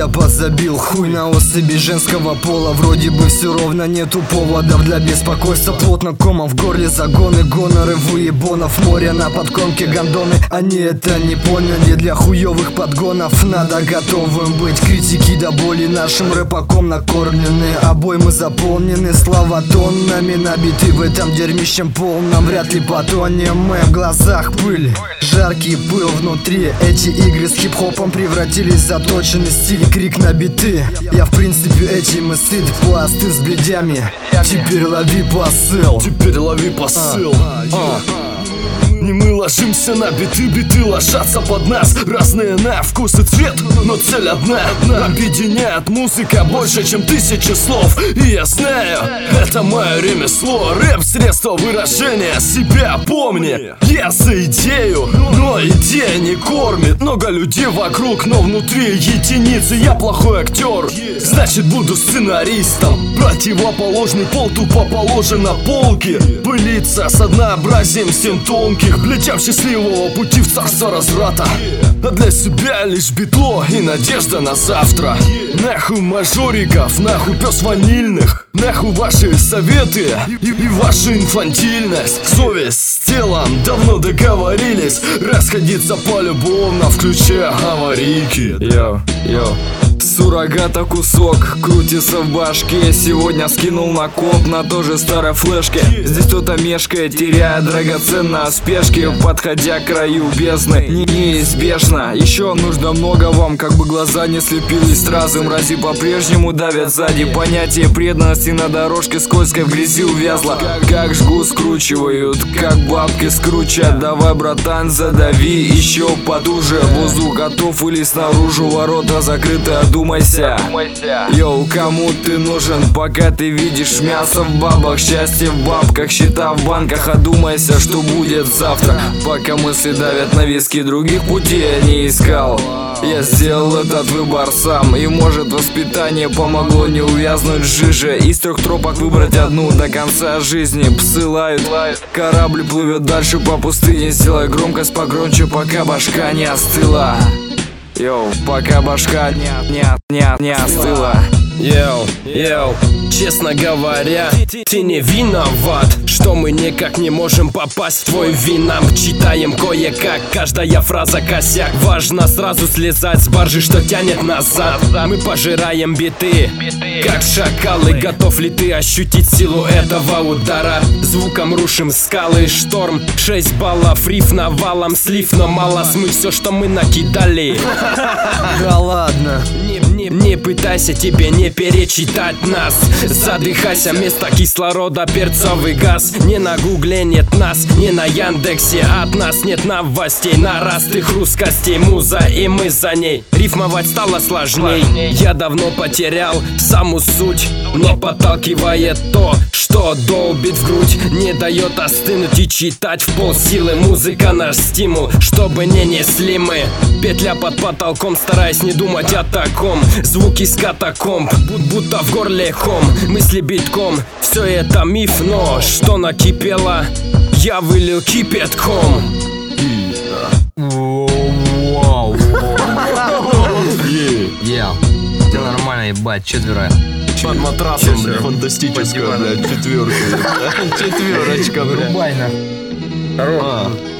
я подзабил хуй на особи женского пола. Вроде бы все ровно, нету поводов для беспокойства. Плотно комом в горле загоны, гоноры выебонов. Море на подкормке гондоны, они это не поняли. Для хуёвых подгонов надо готовым быть. Критики до боли нашим рэпаком накормлены. Обоймы заполнены, слова тоннами набиты в этом дерьмищем полном. Вряд ли потонем мы, в глазах пыль, жаркий пыл внутри. Эти игры с хип-хопом превратились в заточенный стиль. Крик на биты, я в принципе этим и сыт. Пласты с бледями, теперь лови посыл. Теперь лови посыл. Не мы ложимся на биты, биты ложатся под нас. Разные на вкус и цвет, но цель одна. Объединяет музыка больше, чем 1000 слов. И я знаю, это мое ремесло. Рэп — средство выражения себя, помни. Я за идею, но идея не кормит. Много людей вокруг, но внутри единицы. Я плохой актер, значит буду сценаристом. Противоположный пол тупо положен на полке. Пылиться с однообразием симптомки. Плечам счастливого пути в царство разврата. А для себя лишь битло и надежда на завтра. Нахуй мажориков, нахуй пёс ванильных. Нахуй ваши советы и ваша инфантильность. Совесть с телом давно договорились расходиться полюбовно, включая аварийки. Йо, суррогата кусок крутится в башке. Сегодня скинул на комп на той же старой флешке. Здесь кто-то мешкает, теряя драгоценно спешки, подходя к краю бездны. Неизбежно, еще нужно много вам, как бы глаза не слепились сразу. Мрази по-прежнему давят сзади. Понятие преданности на дорожке скользкой в грязи увязло. Как жгут скручивают, как бабки скручат. Давай, братан, задави еще потуже. Воздух готов или снаружи ворота закрыты. Одумайся, йоу, кому ты нужен, пока ты видишь мясо в бабах, счастье в бабках, счета в банках. Одумайся, что будет завтра, пока мысли давят на виски. Других путей я не искал, я сделал этот выбор сам. И может воспитание помогло не увязнуть в жиже. Из 3 тропок выбрать одну до конца жизни. Псы лают, корабль плывет дальше по пустыне. Сделай громкость погромче, пока башка не остыла. Йоу, пока башка не остыла. Йоу, честно говоря, ты не виноват, что мы никак не можем попасть в твой винам. Читаем кое-как, каждая фраза косяк. Важно сразу слезать с баржи, что тянет назад. Мы пожираем биты, как шакалы. Готов ли ты ощутить силу этого удара? Звуком рушим скалы, шторм, 6 баллов, риф навалом, слив, но мало смыть все, что мы накидали. Да ладно. Не пытайся, тебе не перечитать нас. Задыхайся, вместо кислорода перцовый газ. Не на гугле нет нас, не на Яндексе от нас нет новостей. Нараст и хруст костей, муза и мы за ней. Рифмовать стало сложней. Я давно потерял саму суть, но подталкивает то, что долбит в грудь, не дает остынуть и читать в полсилы. Музыка наш стимул, чтобы не несли мы. Петля под потолком, стараясь не думать о таком. Звуки с катакомб, будто в горле ком. Мысли битком, все это миф, но что накипело, я вылил кипятком. Все нормально, ебать, 4. Под матрасом, фантастическая, блядь, 4. 4, Врубай на.